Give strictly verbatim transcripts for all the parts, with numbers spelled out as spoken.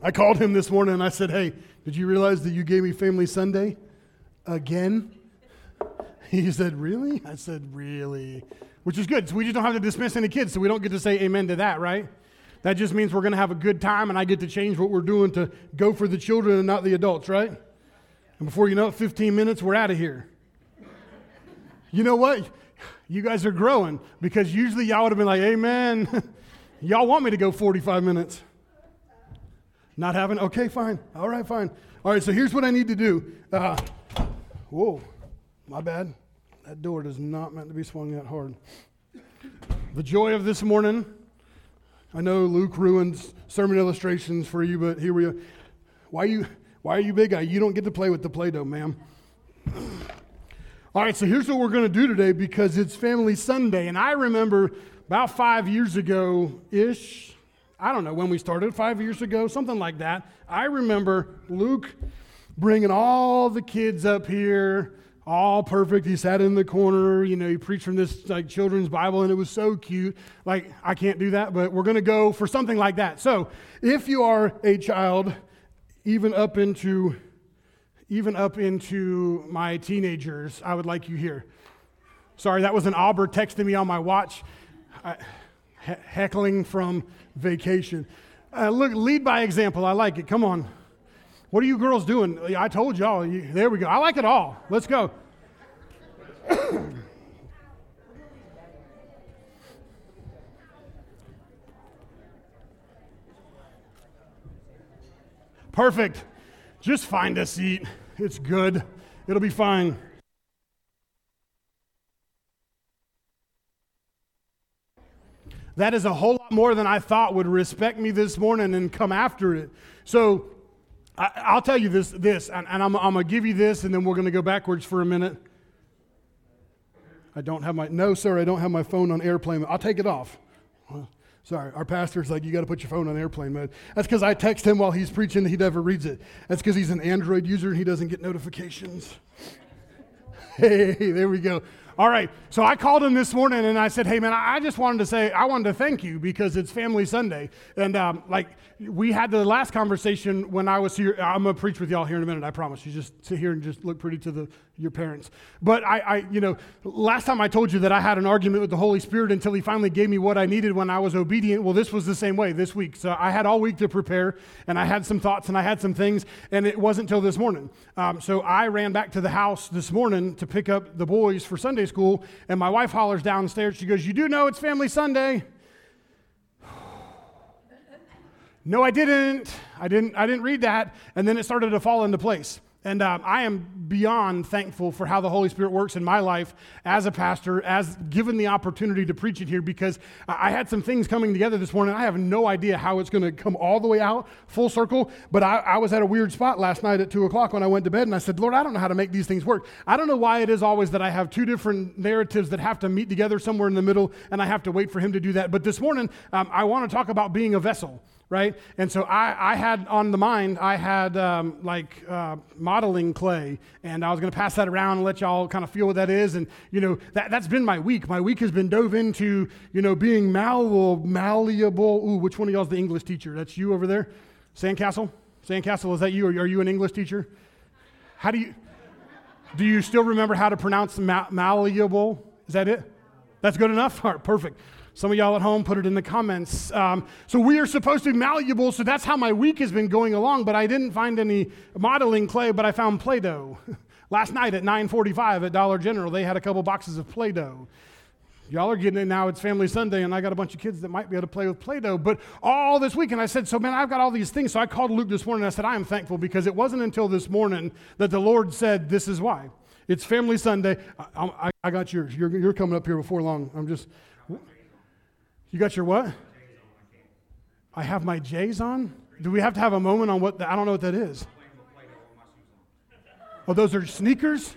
I called him this morning and I said, hey, did you realize that you gave me Family Sunday again? He said, really? I said, really? Which is good. So we just don't have to dismiss any kids, so we don't get to say amen to that, right? That just means we're going to have a good time, and I get to change what we're doing to go for the children and not the adults, right? And before you know it, fifteen minutes, we're out of here. You know what? You guys are growing, because usually y'all would have been like, amen. Y'all want me to go forty-five minutes. Not having? Okay, fine. All right, fine. All right, so here's what I need to do. Uh, whoa, my bad. That door is not meant to be swung that hard. The joy of this morning, I know Luke ruins sermon illustrations for you, but here we are. Why are you, why are you big guy? You don't get to play with the Play-Doh, ma'am. All right, so here's what we're going to do today, because it's Family Sunday, and I remember about five years ago-ish, I don't know when we started, five years ago, something like that, I remember Luke bringing all the kids up here, all perfect. He sat in the corner, you know, he preached from this like children's Bible, and it was so cute. Like, I can't do that, but we're going to go for something like that. So if you are a child, even up into, even up into my teenagers, I would like you here. Sorry, that was an Auber texting me on my watch, I, he- heckling from vacation. Uh, look, lead by example. I like it. Come on. What are you girls doing? I told y'all. You, there we go. I like it all. Let's go. Perfect. Just find a seat. It's good. It'll be fine. That is a whole lot more than I thought would respect me this morning and come after it. So I, I'll tell you this, this, and, and I'm, I'm going to give you this, and then we're going to go backwards for a minute. I don't have my, no, sir, I don't have my phone on airplane. I'll take it off. Well, sorry, our pastor's like, you got to put your phone on airplane mode. That's because I text him while he's preaching, he never reads it. That's because he's an Android user and he doesn't get notifications. Hey, there we go. All right, so I called him this morning and I said, hey man, I just wanted to say, I wanted to thank you because it's Family Sunday. And um, like we had the last conversation when I was here. I'm going to preach with y'all here in a minute, I promise. You just sit here and just look pretty to the your parents. But I, I, you know, last time I told you that I had an argument with the Holy Spirit until he finally gave me what I needed when I was obedient. Well, this was the same way this week. So I had all week to prepare, and I had some thoughts and I had some things, and it wasn't until this morning. Um, so I ran back to the house this morning to pick up the boys for Sunday school, and my wife hollers downstairs. She goes, you do know it's Family Sunday? No, I didn't. I didn't. I didn't read that. And then it started to fall into place. And um, I am beyond thankful for how the Holy Spirit works in my life as a pastor, as given the opportunity to preach it here, because I had some things coming together this morning. I have no idea how it's going to come all the way out, full circle, but I, I was at a weird spot last night at two o'clock when I went to bed, and I said, Lord, I don't know how to make these things work. I don't know why it is always that I have two different narratives that have to meet together somewhere in the middle, and I have to wait for him to do that. But this morning, um, I want to talk about being a vessel. Right? And so I, I had on the mind, I had um, like uh, modeling clay, and I was going to pass that around and let y'all kind of feel what that is. And, you know, that, that's been my week. My week has been dove into, you know, being malleable, malleable. Ooh, which one of y'all is the English teacher? That's you over there? Sandcastle? Sandcastle, is that you? Or are you an English teacher? How do you, do you still remember how to pronounce ma- malleable? Is that it? That's good enough? All right, perfect. Some of y'all at home, put it in the comments. Um, so we are supposed to be malleable, so that's how my week has been going along, but I didn't find any modeling clay, but I found Play-Doh. Last night at nine forty-five at Dollar General, they had a couple boxes of Play-Doh. Y'all are getting it now. It's Family Sunday, and I got a bunch of kids that might be able to play with Play-Doh. But all this week, and I said, so man, I've got all these things. So I called Luke this morning, and I said, I am thankful, because it wasn't until this morning that the Lord said, this is why. It's Family Sunday. I, I, I got yours. You're, you're coming up here before long. I'm just... You got your what? I have my J's on? Do we have to have a moment on what, the, I don't know what that is. Oh, those are sneakers?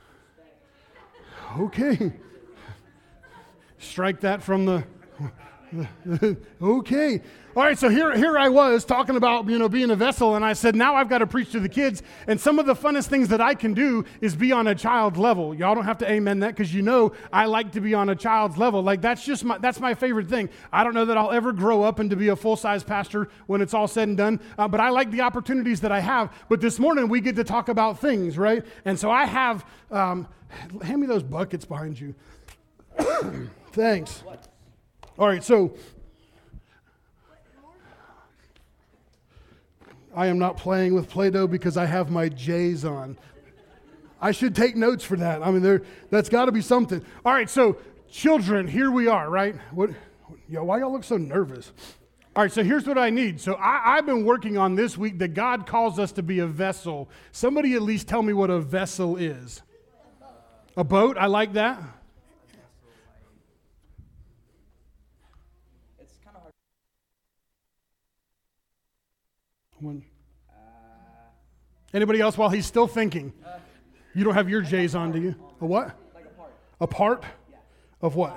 Okay. Strike that from the, Okay. All right, so here, here I was talking about, you know, being a vessel, and I said, now I've got to preach to the kids, and some of the funnest things that I can do is be on a child level. Y'all don't have to amen that, because you know I like to be on a child's level. Like, that's just my, that's my favorite thing. I don't know that I'll ever grow up and to be a full-size pastor when it's all said and done, uh, but I like the opportunities that I have. But this morning, we get to talk about things, right? And so I have, um, hand me those buckets behind you. Thanks. All right, so I am not playing with Play-Doh because I have my J's on. I should take notes for that. I mean, there that's got to be something. All right, so children, here we are, right? What? Yo, why y'all look so nervous? All right, so here's what I need. So I, I've been working on this week that God calls us to be a vessel. Somebody at least tell me what a vessel is. A boat? I like that. One. Uh, Anybody else while he's still thinking? Uh, you don't have your J's on, do you? A what? Like a part. A part? Yeah. Of what? Like,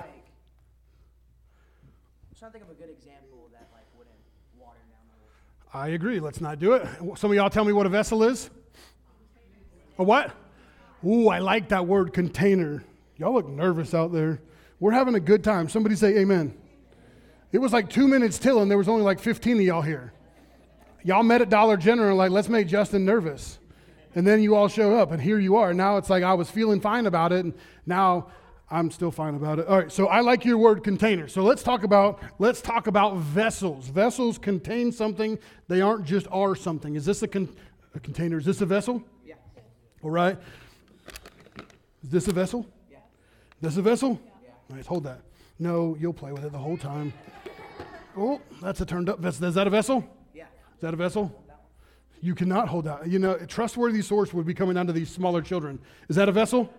I'm trying to think of a good example that like wouldn't water down the whole. I agree. Let's not do it. Some of y'all tell me what a vessel is. A what? Ooh, I like that word, container. Y'all look nervous out there. We're having a good time. Somebody say amen. It was like two minutes till, and there was only like fifteen of y'all here. Y'all met at Dollar General, like, let's make Justin nervous. And then you all show up, and here you are. Now it's like I was feeling fine about it, and now I'm still fine about it. All right, so I like your word container. So let's talk about let's talk about vessels. Vessels contain something. They aren't just are something. Is this a, con- a container? Is this a vessel? Yeah. All right. Is this a vessel? Yeah. This a vessel? Yeah. Nice, hold that. No, you'll play with it the whole time. Oh, that's a turned up vessel. Is that a vessel? Is that a vessel? You cannot hold that. You know, a trustworthy source would be coming down to these smaller children. Is that a vessel?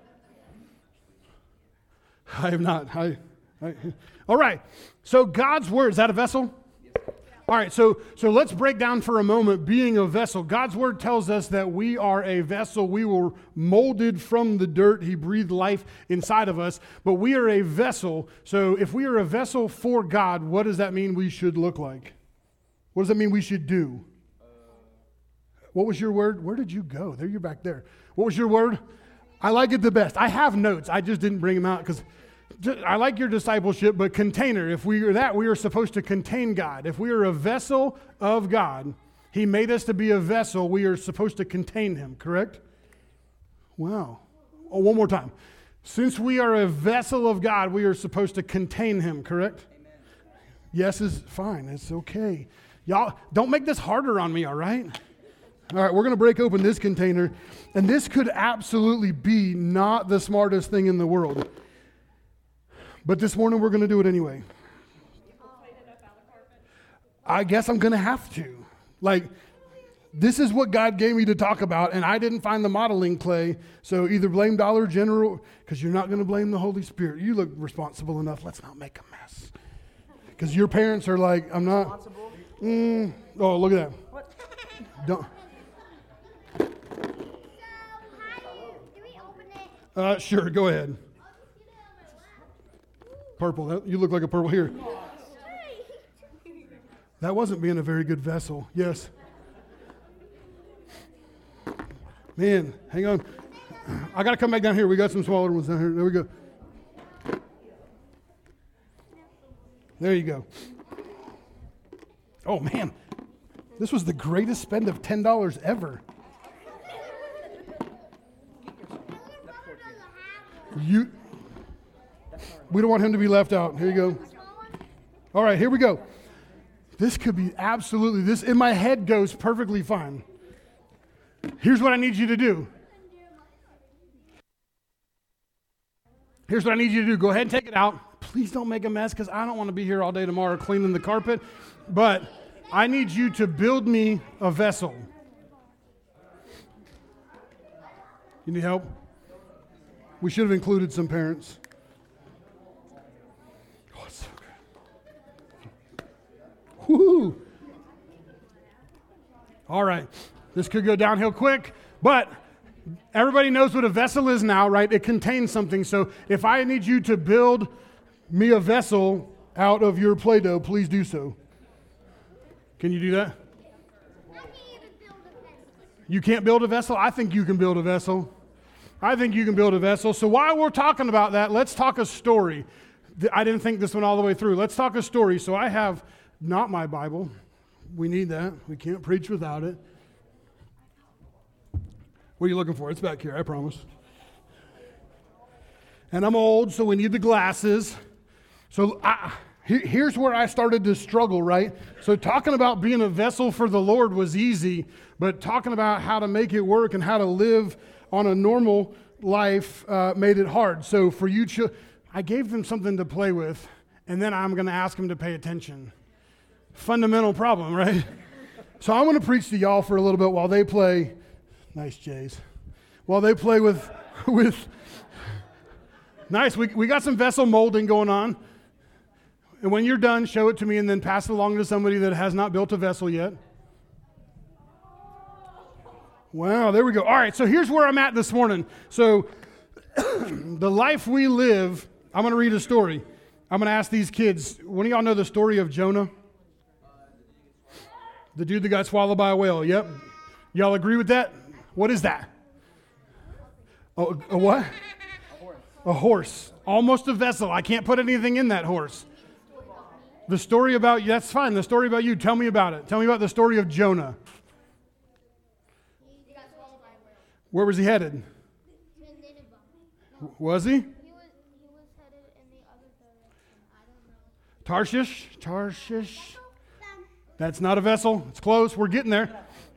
I have not. I, I, all right. So God's word, is that a vessel? All right, so so let's break down for a moment being a vessel. God's word tells us that we are a vessel. We were molded from the dirt. He breathed life inside of us, but we are a vessel. So if we are a vessel for God, what does that mean we should look like? What does that mean we should do? What was your word? Where did you go? There, you're back there. What was your word? I like it the best. I have notes. I just didn't bring them out because I like your discipleship, but container. If we are that, we are supposed to contain God. If we are a vessel of God, He made us to be a vessel. We are supposed to contain Him, correct? Wow. Oh, one more time. Since we are a vessel of God, we are supposed to contain Him, correct? Amen. Yes is fine. It's okay. Y'all, don't make this harder on me, all right? All right, we're going to break open this container, and this could absolutely be not the smartest thing in the world. But this morning, we're going to do it anyway. I guess I'm going to have to. Like, this is what God gave me to talk about, and I didn't find the modeling clay, so either blame Dollar General, because you're not going to blame the Holy Spirit. You look responsible enough. Let's not make a mess. Because your parents are like, I'm not. Mm, oh, look at that. What? Don't. So, how do we open it? Uh, sure, go ahead. Purple. That, you look like a purple here. That wasn't being a very good vessel. Yes. Man, hang on. I got to come back down here. We got some smaller ones down here. There we go. There you go. Oh, man. This was the greatest spend of ten dollars ever. You, we don't want him to be left out. Here you go. All right, here we go. This could be absolutely, this in my head goes perfectly fine. Here's what I need you to do. Here's what I need you to do. Go ahead and take it out. Please don't make a mess because I don't want to be here all day tomorrow cleaning the carpet. But I need you to build me a vessel. You need help? We should have included some parents. Oh, it's so good. Woo! All right. This could go downhill quick, but everybody knows what a vessel is now, right? It contains something. So if I need you to build me a vessel, out of your Play-Doh, please do so. Can you do that? I can't even build a fence. You can't build a vessel? I think you can build a vessel. I think you can build a vessel. So while we're talking about that, let's talk a story. I didn't think this one all the way through. Let's talk a story. So I have not my Bible. We need that. We can't preach without it. What are you looking for? It's back here, I promise. And I'm old, so we need the glasses. So I, here, here's where I started to struggle, right? So talking about being a vessel for the Lord was easy, but talking about how to make it work and how to live on a normal life uh, made it hard. So for you, ch- I gave them something to play with, and then I'm going to ask them to pay attention. Fundamental problem, right? So I'm going to preach to y'all for a little bit while they play. Nice, Jays. While they play with, with nice, we, we got some vessel molding going on. And when you're done, show it to me and then pass it along to somebody that has not built a vessel yet. Wow, there we go. All right, so here's where I'm at this morning. So the life we live, I'm going to read a story. I'm going to ask these kids, one of y'all know the story of Jonah? The dude that got swallowed by a whale, yep. Y'all agree with that? What is that? A, a what? A horse. A horse. Almost a vessel. I can't put anything in that horse. The story about you, that's fine. The story about you, tell me about it. Tell me about the story of Jonah. He got swallowed by a whale. Where was he headed? To Nineveh. No, Was he? he was he was headed in the other direction. I don't know. Tarshish? Tarshish? That's not a vessel. It's close. We're getting there.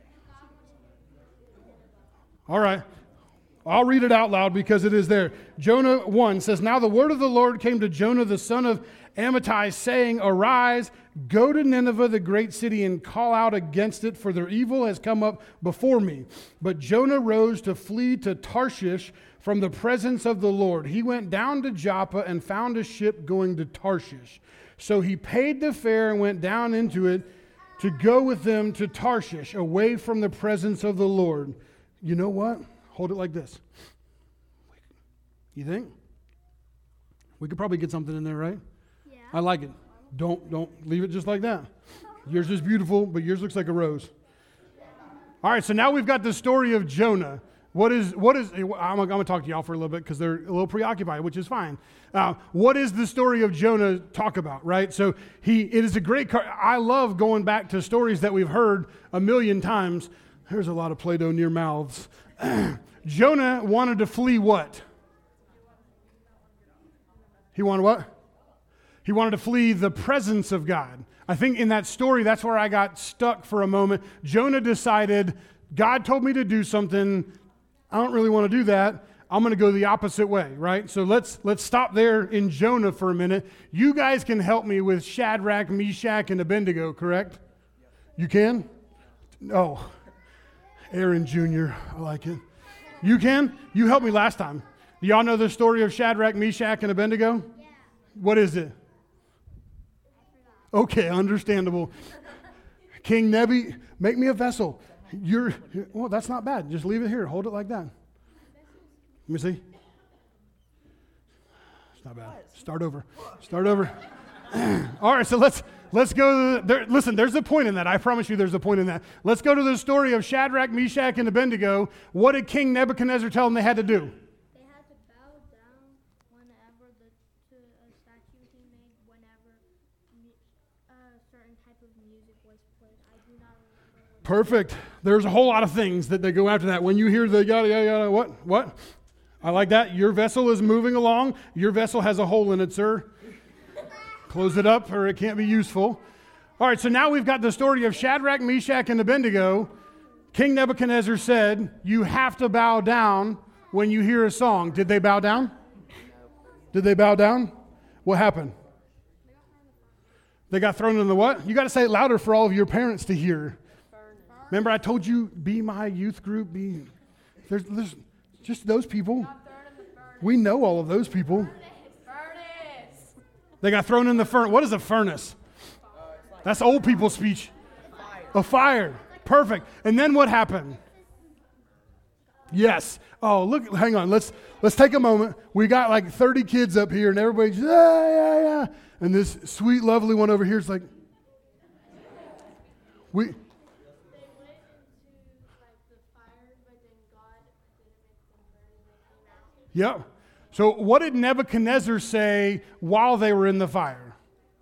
All right. I'll read it out loud because it is there. Jonah one says, Now the word of the Lord came to Jonah, the son of Amittai, saying, Arise, go to Nineveh, the great city, and call out against it, for their evil has come up before me. But Jonah rose to flee to Tarshish from the presence of the Lord. He went down to Joppa and found a ship going to Tarshish. So he paid the fare and went down into it to go with them to Tarshish, away from the presence of the Lord. You know what? Hold it like this. You think? We could probably get something in there, right? Yeah. I like it. Don't don't leave it just like that. Yours is beautiful, but yours looks like a rose. All right, so now we've got the story of Jonah. What is what is? I'm, I'm going to talk to y'all for a little bit because they're a little preoccupied, which is fine. Uh, what is the story of Jonah talk about? Right. So he it is a great. Car- I love going back to stories that we've heard a million times. There's a lot of Play-Doh near mouths. Jonah wanted to flee what? He wanted what? He wanted to flee the presence of God. I think in that story, that's where I got stuck for a moment. Jonah decided, God told me to do something. I don't really want to do that. I'm going to go the opposite way, right? So let's let's stop there in Jonah for a minute. You guys can help me with Shadrach, Meshach, and Abednego, correct? You can? Oh, Aaron Junior I like it. You can? You helped me last time. Y'all know the story of Shadrach, Meshach, and Abednego? Yeah. What is it? Okay, understandable. King Nebi, make me a vessel. You're, you're, well, that's not bad. Just leave it here. Hold it like that. Let me see. It's not bad. Start over. Start over. All right, so let's let's go. To the, there, listen, there's a point in that. I promise you there's a point in that. Let's go to the story of Shadrach, Meshach, and Abednego. What did King Nebuchadnezzar tell them they had to do? They had to bow down whenever the to a statue he made whenever mu- a certain type of music was played. I do not remember what. Perfect. There's a whole lot of things that they go after that. When you hear the yada, yada, yada, what? What? I like that. Your vessel is moving along. Your vessel has a hole in it, sir. Close it up or it can't be useful. All right, so now we've got the story of Shadrach, Meshach, and Abednego. King Nebuchadnezzar said, you have to bow down when you hear a song. Did they bow down? Did they bow down? What happened? They got thrown in the what? You got to say it louder for all of your parents to hear. Remember I told you, be my youth group. Be there's, there's just those people. We know all of those people. They got thrown in the furnace. What is a furnace? That's old people speech. A fire. Perfect. And then what happened? Yes. Oh, look, hang on. Let's let's take a moment. We got like thirty kids up here and everybody's, yeah, yeah, yeah. And this sweet, lovely one over here is like, we. They went into like the fire, but then God didn't make them burn and they came out. Yep. So what did Nebuchadnezzar say while they were in the fire?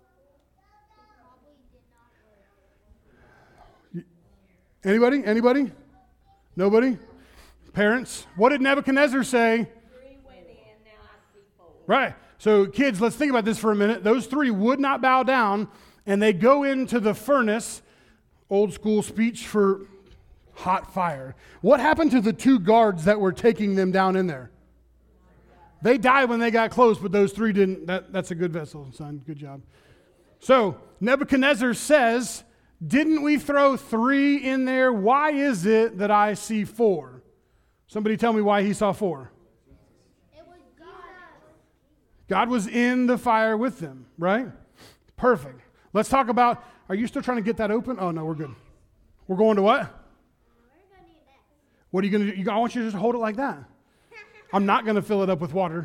Anybody? Anybody? Nobody? Parents? What did Nebuchadnezzar say? Three went in, now I see four. Right. So kids, let's think about this for a minute. Those three would not bow down, and they go into the furnace, old school speech for hot fire. What happened to the two guards that were taking them down in there? They died when they got close, but those three didn't. That, that's a good vessel, son. Good job. So Nebuchadnezzar says, didn't we throw three in there? Why is it that I see four? Somebody tell me why he saw four. It was God. God was in the fire with them, right? Perfect. Let's talk about, are you still trying to get that open? Oh, no, we're good. We're going to what? We're gonna need that. What are you going to do? You, I want you to just hold it like that. I'm not going to fill it up with water.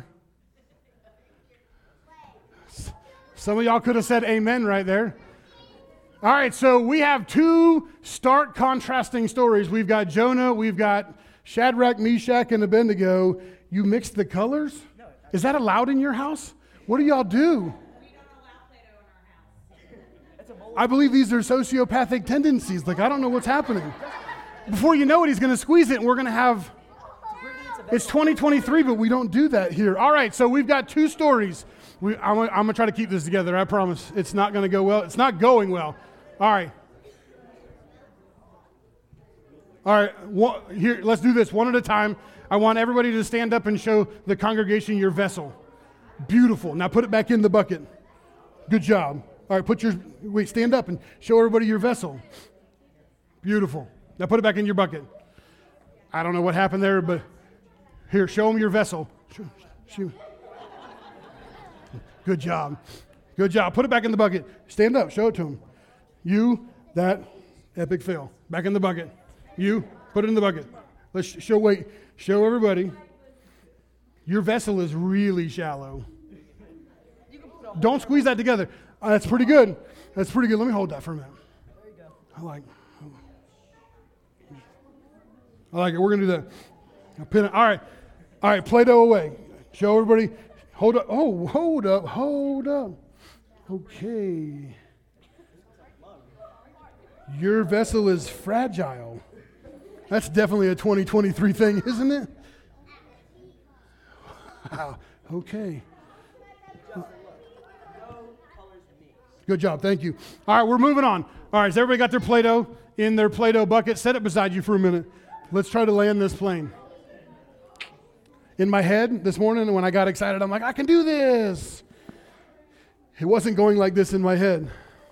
Some of y'all could have said amen right there. All right, so we have two stark contrasting stories. We've got Jonah, we've got Shadrach, Meshach, and Abednego. You mixed the colors? Is that allowed in your house? What do y'all do? We don't allow Play-Doh in our house. I believe these are sociopathic tendencies. Like, I don't know what's happening. Before you know it, he's going to squeeze it, and we're going to have... It's twenty twenty-three, but we don't do that here. All right, so we've got two stories. We, I'm, I'm going to try to keep this together, I promise. It's not going to go well. It's not going well. All right. All right, one, here, let's do this one at a time. I want everybody to stand up and show the congregation your vessel. Beautiful. Now put it back in the bucket. Good job. All right, put your, wait, stand up and show everybody your vessel. Beautiful. Now put it back in your bucket. I don't know what happened there, but here, show them your vessel. Show, show. Good job. Good job. Put it back in the bucket. Stand up. Show it to them. You, that epic fail. Back in the bucket. You, put it in the bucket. Let's show, wait, show everybody. Your vessel is really shallow. Don't squeeze that together. Uh, that's pretty good. That's pretty good. Let me hold that for a minute. There you go. I like I like it. We're going to do that. I'll pin it. All right. All right, Play-Doh away. Show everybody. Hold up. Oh, hold up. Hold up. Okay. Your vessel is fragile. That's definitely a twenty twenty-three thing, isn't it? Wow. Okay. Good job. Thank you. All right, we're moving on. All right, has everybody got their Play-Doh in their Play-Doh bucket? Set it beside you for a minute. Let's try to land this plane. In my head this morning, when I got excited, I'm like, I can do this. It wasn't going like this in my head.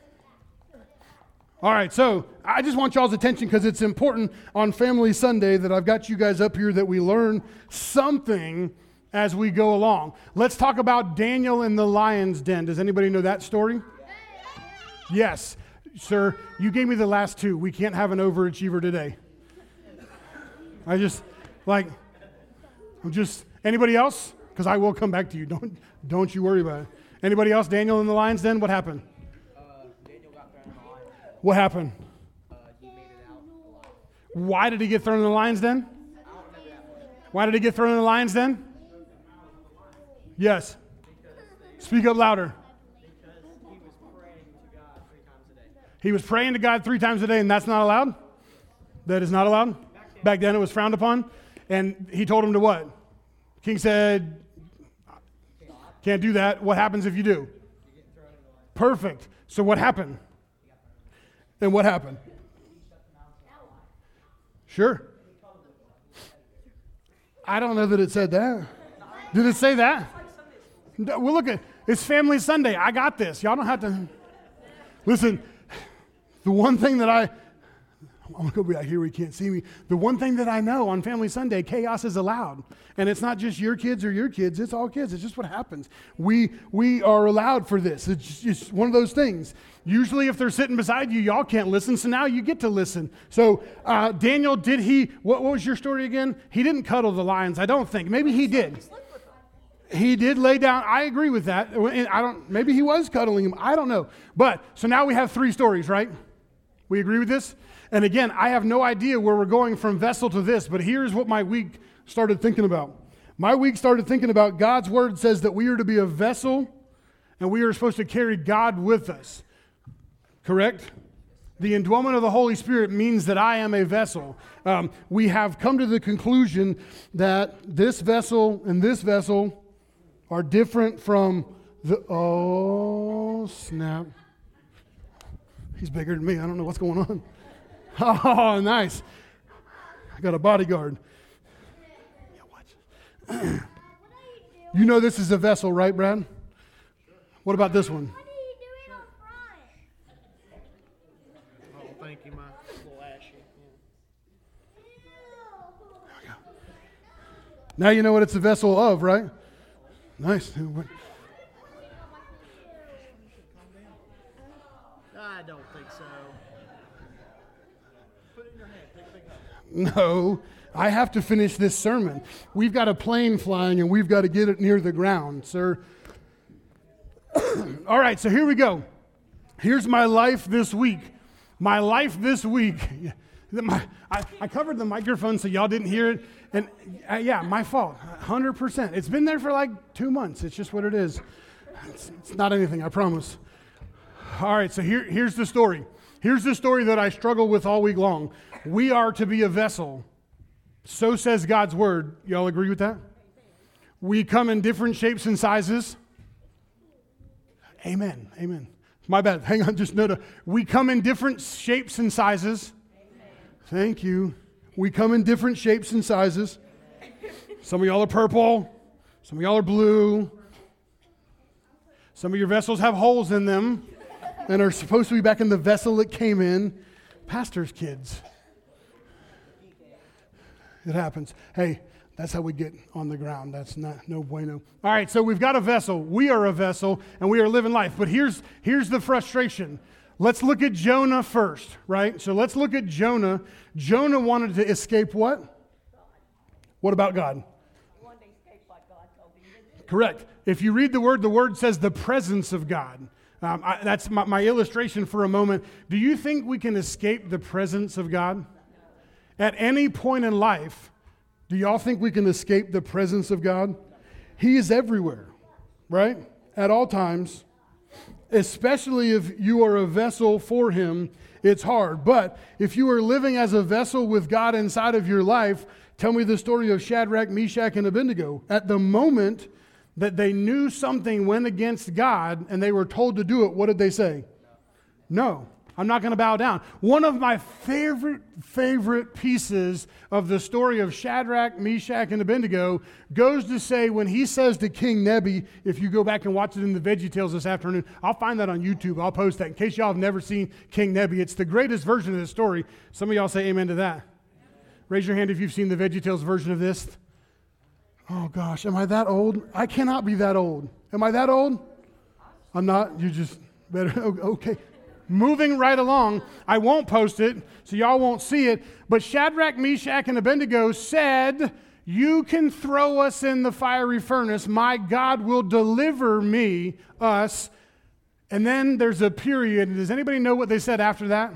All right, so I just want y'all's attention because it's important on Family Sunday that I've got you guys up here that we learn something as we go along. Let's talk about Daniel in the lion's den. Does anybody know that story? Yes. Sir, you gave me the last two. We can't have an overachiever today. I just, like... I'm just, anybody else? Because I will come back to you. Don't don't you worry about it. Anybody else? Daniel in the lion's den? What happened? Uh, Daniel got thrown in the lion's den. What happened? Uh, he made it out alive. Why did he get thrown in the lion's den? I don't remember that one. Why did he get thrown in the lion's den? Yes. Speak up louder. Because he was praying to God three times a day. He was praying to God three times a day, and that's not allowed? That is not allowed? Back then it was frowned upon? And he told him to what? King said, can't do that. What happens if you do? Perfect. So what happened? And what happened? Sure. I don't know that it said that. Did it say that? No, well, look at it's Family Sunday. I got this. Y'all don't have to. Listen, the one thing that I, I'm going to go back here where you can't see me. The one thing that I know on Family Sunday, chaos is allowed. And it's not just your kids or your kids. It's all kids. It's just what happens. We we are allowed for this. It's just one of those things. Usually if they're sitting beside you, y'all can't listen. So now you get to listen. So uh, Daniel, did he, what, what was your story again? He didn't cuddle the lions, I don't think. Maybe he did. He did lay down. I agree with that. And I don't. Maybe he was cuddling him. I don't know. But so now we have three stories, right? We agree with this? And again, I have no idea where we're going from vessel to this, but here's what my week started thinking about. My week started thinking about God's word says that we are to be a vessel and we are supposed to carry God with us. Correct? The indwelling of the Holy Spirit means that I am a vessel. Um, we have come to the conclusion that this vessel and this vessel are different from the, oh, snap. He's bigger than me. I don't know what's going on. Oh, nice. I got a bodyguard. Yeah, watch. You know this is a vessel, right, Brad? What about this one? What are you doing on front? Oh, thank you, my little ashy. Yeah. Now you know what it's a vessel of, right? Nice. I don't think so. Put it in your hand. Take a big hug. No, I have to finish this sermon. We've got a plane flying and we've got to get it near the ground, sir. All right, so here we go. Here's my life this week. My life this week. My, I, I covered the microphone so y'all didn't hear it. And uh, yeah, my fault, one hundred percent. It's been there for like two months. It's just what it is. It's, it's not anything, I promise. All right, so here, here's the story. Here's the story that I struggle with all week long. We are to be a vessel. So says God's word. Y'all agree with that? We come in different shapes and sizes. Amen. Amen. My bad. Hang on, just note. We come in different shapes and sizes. Amen. Thank you. We come in different shapes and sizes. Some of y'all are purple. Some of y'all are blue. Some of your vessels have holes in them and are supposed to be back in the vessel it came in. Pastor's kids. It happens. Hey, that's how we get on the ground. That's not no bueno. All right, so we've got a vessel. We are a vessel, and we are living life. But here's, here's the frustration. Let's look at Jonah first, right? So let's look at Jonah. Jonah wanted to escape what? God. What about God? He wanted to escape what God told him to do. Correct. If you read the word, the word says the presence of God. Um, I, that's my, my illustration for a moment. Do you think we can escape the presence of God? At any point in life, do y'all think we can escape the presence of God? He is everywhere, right? At all times. Especially if you are a vessel for Him, it's hard. But if you are living as a vessel with God inside of your life, tell me the story of Shadrach, Meshach, and Abednego. At the moment that they knew something went against God and they were told to do it, what did they say? No. I'm not going to bow down. One of my favorite, favorite pieces of the story of Shadrach, Meshach, and Abednego goes to say when he says to King Nebi, if you go back and watch it in the VeggieTales this afternoon, I'll find that on YouTube. I'll post that in case y'all have never seen King Nebi. It's the greatest version of the story. Some of y'all say amen to that. Raise your hand if you've seen the VeggieTales version of this. Oh gosh, am I that old? I cannot be that old. Am I that old? I'm not. You just better. Okay. Moving right along, I won't post it, so y'all won't see it, but Shadrach, Meshach, and Abednego said, you can throw us in the fiery furnace. My God will deliver me, us. And then there's a period. Does anybody know what they said after that?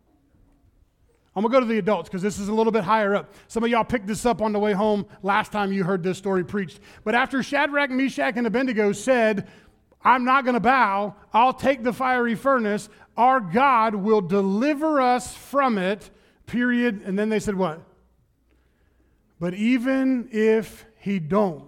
I'm going to go to the adults because this is a little bit higher up. Some of y'all picked this up on the way home last time you heard this story preached. But after Shadrach, Meshach, and Abednego said, I'm not going to bow, I'll take the fiery furnace, our God will deliver us from it, period. And then they said what? But even if He don't,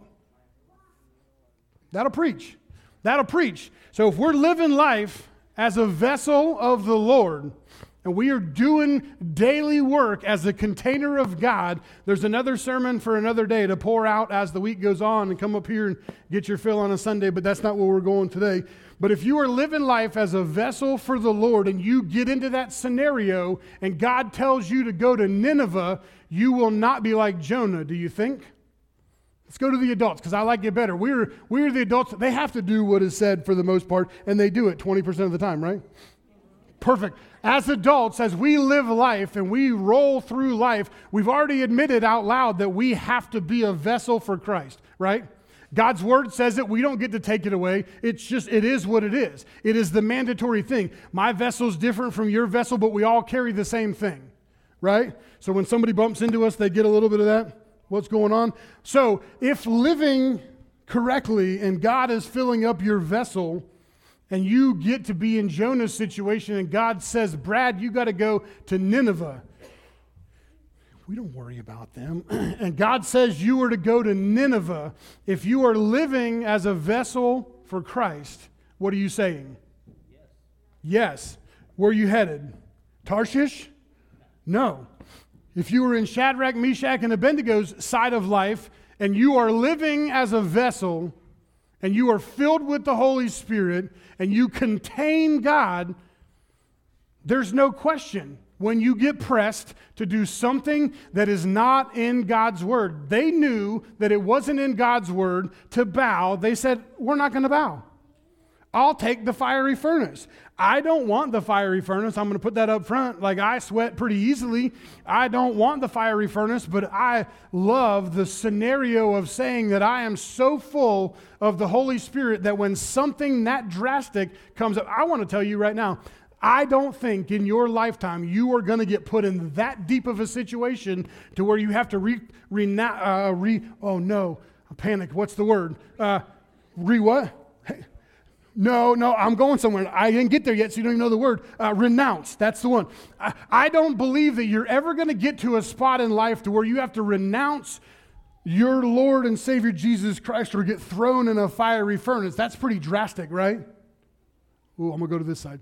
that'll preach. That'll preach. So if we're living life as a vessel of the Lord, and we are doing daily work as a container of God, there's another sermon for another day to pour out as the week goes on and come up here and get your fill on a Sunday, but that's not where we're going today. But if you are living life as a vessel for the Lord and you get into that scenario and God tells you to go to Nineveh, you will not be like Jonah, do you think? Let's go to the adults because I like it better. We're, we're the adults. They have to do what is said for the most part, and they do it twenty percent of the time, right? Perfect. As adults, as we live life and we roll through life, we've already admitted out loud that we have to be a vessel for Christ, right? God's word says it. We don't get to take it away. It's just, it is what it is. It is the mandatory thing. My vessel's different from your vessel, but we all carry the same thing, right? So when somebody bumps into us, they get a little bit of that. What's going on? So if living correctly and God is filling up your vessel, and you get to be in Jonah's situation, and God says, Brad, you got to go to Nineveh. We don't worry about them. And God says you are to go to Nineveh. If you are living as a vessel for Christ, what are you saying? Yes. Yes. Where are you headed? Tarshish? No. If you were in Shadrach, Meshach, and Abednego's side of life, and you are living as a vessel, and you are filled with the Holy Spirit, and you contain God, there's no question when you get pressed to do something that is not in God's word. They knew that it wasn't in God's word to bow. They said, we're not going to bow. I'll take the fiery furnace. I don't want the fiery furnace. I'm going to put that up front. Like, I sweat pretty easily. I don't want the fiery furnace, but I love the scenario of saying that I am so full of the Holy Spirit that when something that drastic comes up, I want to tell you right now, I don't think in your lifetime you are going to get put in that deep of a situation to where you have to re, re, uh, re oh no, panic, what's the word? Uh, re what? No, no, I'm going somewhere. I didn't get there yet, so you don't even know the word. Uh, renounce, that's the one. I, I don't believe that you're ever going to get to a spot in life to where you have to renounce your Lord and Savior Jesus Christ or get thrown in a fiery furnace. That's pretty drastic, right? Ooh, I'm going to go to this side.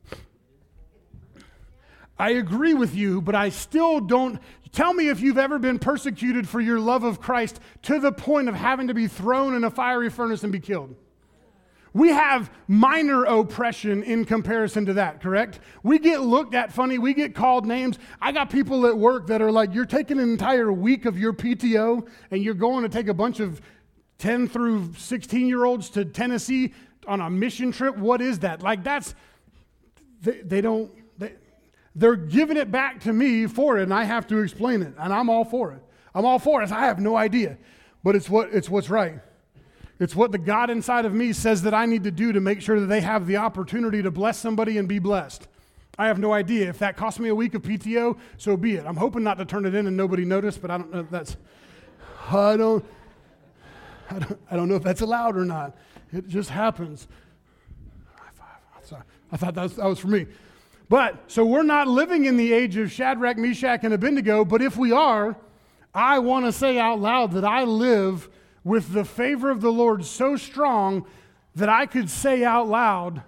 I agree with you, but I still don't. Tell me if you've ever been persecuted for your love of Christ to the point of having to be thrown in a fiery furnace and be killed. We have minor oppression in comparison to that, correct? We get looked at funny. We get called names. I got people at work that are like, you're taking an entire week of your P T O and you're going to take a bunch of ten through sixteen-year-olds to Tennessee on a mission trip. What is that? Like, that's, they, they don't, they, they're giving it back to me for it, and I have to explain it, and I'm all for it. I'm all for it. I have no idea, but it's what it's what's right. It's what the God inside of me says that I need to do to make sure that they have the opportunity to bless somebody and be blessed. I have no idea. If that costs me a week of P T O, so be it. I'm hoping not to turn it in and nobody noticed, but I don't know if that's, I don't, I don't, I don't know if that's allowed or not. It just happens. I thought that was, that was for me. But, so we're not living in the age of Shadrach, Meshach, and Abednego, but if we are, I want to say out loud that I live with the favor of the Lord so strong that I could say out loud,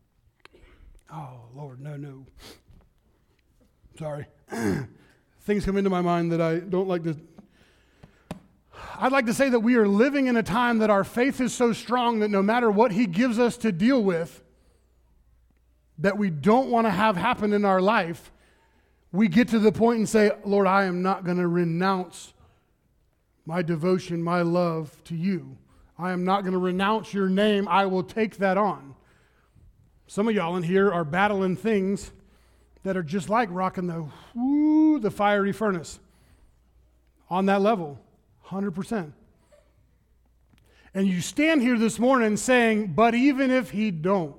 oh, Lord, no, no. Sorry. Things come into my mind that I don't like to. I'd like to say that we are living in a time that our faith is so strong that no matter what He gives us to deal with, that we don't want to have happen in our life, we get to the point and say, Lord, I am not going to renounce my devotion, my love to you. I am not going to renounce your name. I will take that on. Some of y'all in here are battling things that are just like rocking the, woo, the fiery furnace. On that level, one hundred percent. And you stand here this morning saying, but even if he don't,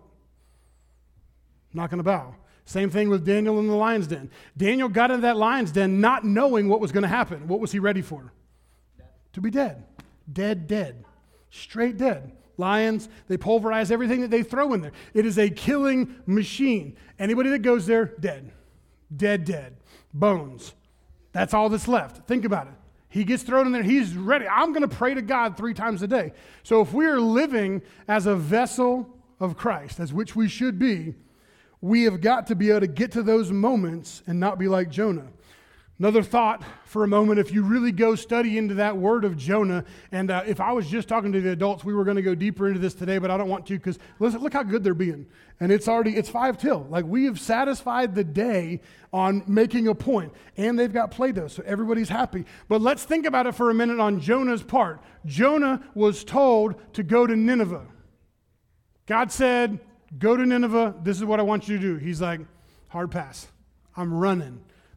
I'm not going to bow. Same thing with Daniel in the lion's den. Daniel got into that lion's den not knowing what was going to happen. What was he ready for? To be dead. Dead, dead. Straight dead. Lions, they pulverize everything that they throw in there. It is a killing machine. Anybody that goes there, dead. Dead, dead. Bones. That's all that's left. Think about it. He gets thrown in there. He's ready. I'm going to pray to God three times a day. So if we are living as a vessel of Christ, as which we should be, we have got to be able to get to those moments and not be like Jonah. Another thought for a moment, if you really go study into that word of Jonah, and uh, if I was just talking to the adults, we were going to go deeper into this today, but I don't want to because listen, look how good they're being. And it's already, it's five till. Like we have satisfied the day on making a point, and they've got Play-Doh, so everybody's happy. But let's think about it for a minute on Jonah's part. Jonah was told to go to Nineveh. God said, go to Nineveh. This is what I want you to do. He's like, hard pass. I'm running.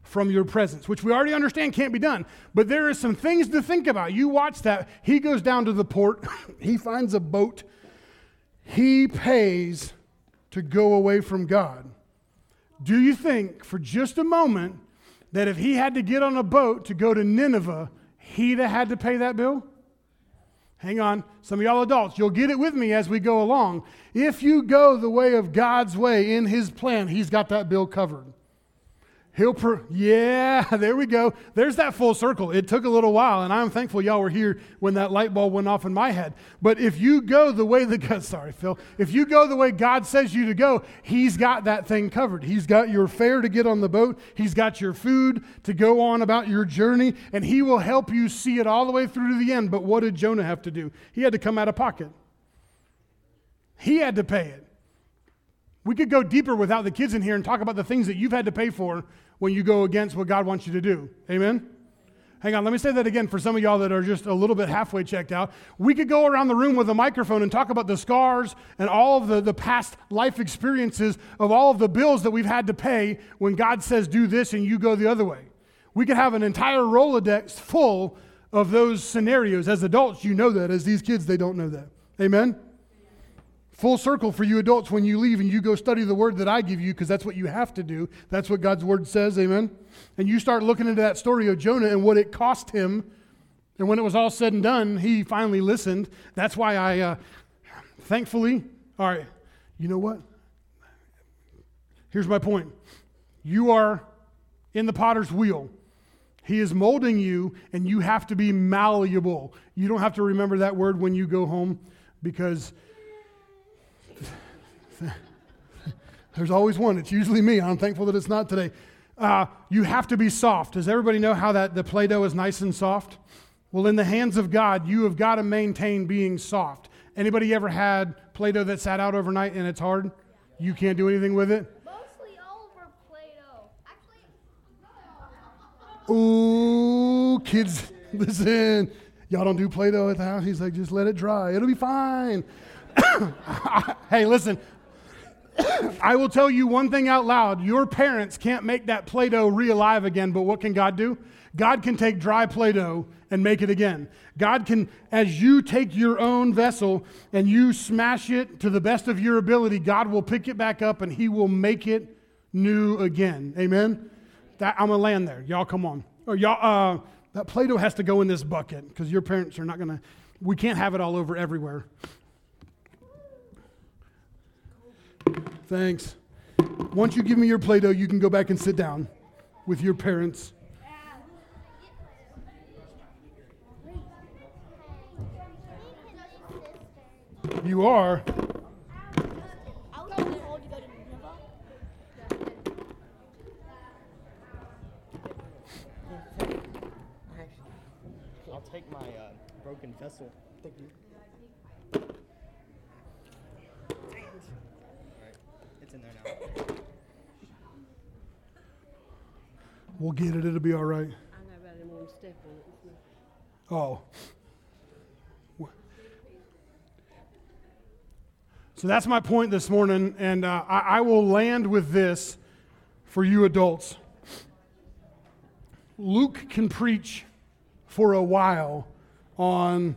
from your presence, which we already understand can't be done. But there is some things to think about. You watch that. He goes down to the port. He finds a boat. He pays to go away from God. Do you think for just a moment that if he had to get on a boat to go to Nineveh, he'd have had to pay that bill? Hang on. Some of y'all adults, you'll get it with me as we go along. If you go the way of God's way in his plan, he's got that bill covered. He'll, pro- yeah, there we go. There's that full circle. It took a little while, and I'm thankful y'all were here when that light bulb went off in my head. But if you go the way that God, sorry, Phil, if you go the way God says you to go, he's got that thing covered. He's got your fare to get on the boat. He's got your food to go on about your journey, and he will help you see it all the way through to the end. But what did Jonah have to do? He had to come out of pocket. He had to pay it. We could go deeper without the kids in here and talk about the things that you've had to pay for when you go against what God wants you to do. Amen? Hang on, let me say that again for some of y'all that are just a little bit halfway checked out. We could go around the room with a microphone and talk about the scars and all of the, the past life experiences of all of the bills that we've had to pay when God says do this and you go the other way. We could have an entire Rolodex full of those scenarios. As adults, you know that. As these kids, they don't know that. Amen? Full circle for you adults when you leave and you go study the word that I give you, because that's what you have to do. That's what God's word says, amen? And you start looking into that story of Jonah and what it cost him. And when it was all said and done, he finally listened. That's why I, uh, thankfully, all right, you know what? Here's my point. You are in the potter's wheel. He is molding you, and you have to be malleable. You don't have to remember that word when you go home, because there's always one. It's usually me. I'm thankful that it's not today. Uh, you have to be soft. Does everybody know how that the Play-Doh is nice and soft? Well, in the hands of God, you have got to maintain being soft. Anybody ever had Play-Doh that sat out overnight and it's hard? You can't do anything with it? Mostly all over Play-Doh. Actually, Ooh, kids, listen. Y'all don't do Play-Doh at the house? He's like, just let it dry. It'll be fine. Hey, listen. I will tell you one thing out loud. Your parents can't make that Play-Doh re-alive again, but what can God do? God can take dry Play-Doh and make it again. God can, as you take your own vessel and you smash it to the best of your ability, God will pick it back up and he will make it new again. Amen? That, I'm going to land there. Y'all come on. Or y'all, uh, that Play-Doh has to go in this bucket because your parents are not going to, we can't have it all over everywhere. Thanks. Once you give me your Play-Doh, you can go back and sit down with your parents. You are. I was told to go to Nineveh. I'll take my uh, broken vessel. Thank you. It's in there now. We'll get it. It'll be all right. I know about him on step on it. Oh. So that's my point this morning, and uh, I, I will land with this for you adults. Luke can preach for a while on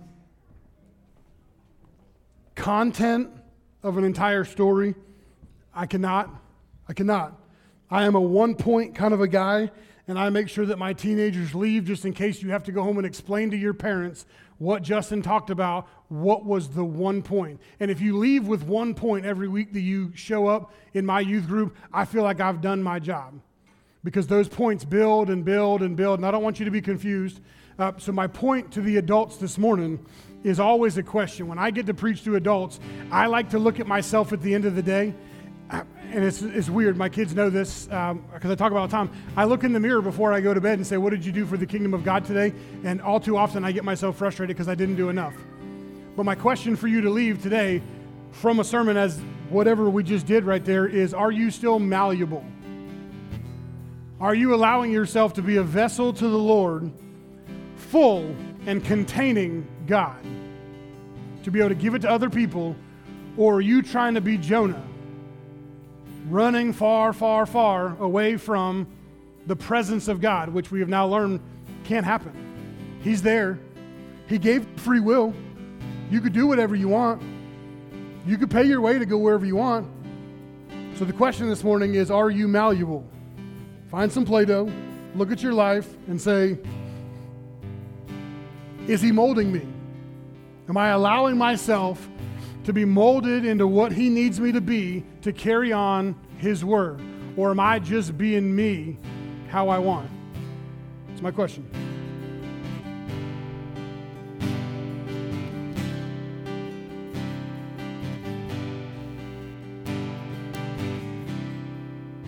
content of an entire story. I cannot. I cannot. I am a one-point kind of a guy, and I make sure that my teenagers leave just in case you have to go home and explain to your parents what Justin talked about, what was the one point. And if you leave with one point every week that you show up in my youth group, I feel like I've done my job. Because those points build and build and build, and I don't want you to be confused. Uh, so my point to the adults this morning is always a question. When I get to preach to adults, I like to look at myself at the end of the day. And it's it's weird. My kids know this because um, I talk about it all the time. I look in the mirror before I go to bed and say, what did you do for the kingdom of God today? And all too often I get myself frustrated because I didn't do enough. But my question for you to leave today from a sermon as whatever we just did right there is, are you still malleable? Are you allowing yourself to be a vessel to the Lord, full and containing God, to be able to give it to other people? Or are you trying to be Jonah, running far, far, far away from the presence of God, which we have now learned can't happen. He's there. He gave free will. You could do whatever you want. You could pay your way to go wherever you want. So the question this morning is, are you malleable? Find some Play-Doh, look at your life and say, is he molding me? Am I allowing myself to be molded into what he needs me to be to carry on his word? Or am I just being me how I want? That's my question.